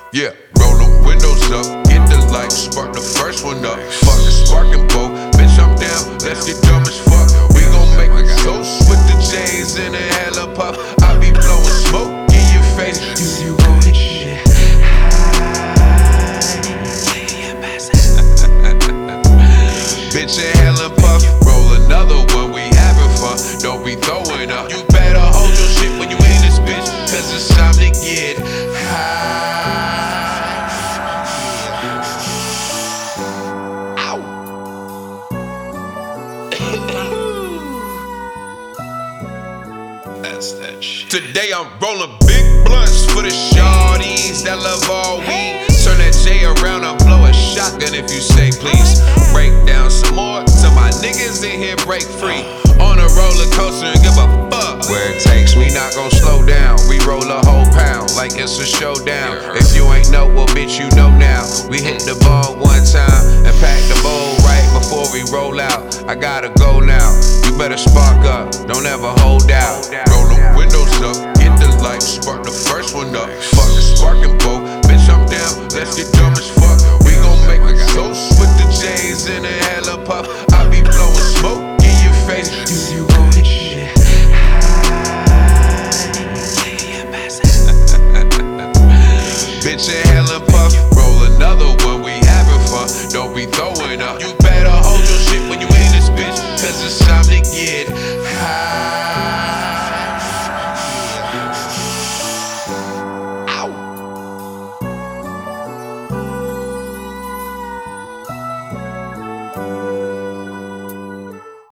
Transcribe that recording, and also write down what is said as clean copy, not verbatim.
Yeah, roll the windows up, get the light, spark the first one up. Fuck the sparking boat, bitch, I'm down, let's get dumb as fuck. We gon' make a toast with the J's and a hella pop. I be blowing smoke in your face. Do you want it shit high? Bitch, a hella puff, roll another one, we having fun. Don't be throwing up. You better hold your shit when you in this bitch, cause it's time to get high. That's that shit. Today I'm rolling big blunts for the shorties that love all weed. Turn that J around and blow a shotgun if you say please. Break down some more till my niggas in here break free. On a roller coaster and give a fuck where it takes. We not gon' slow down. We roll a whole pound like it's a showdown. If you ain't know, well bitch you know now. We hit the ball one time and pack the bowl right before we roll out. I gotta go now. You better spark up. Don't ever hold out. Roll the windows up, get the light, spark the first one up. Fuck the sparking boat, bitch I'm down. Let's get dumb as fuck. We gon' make a toast with the J's in it.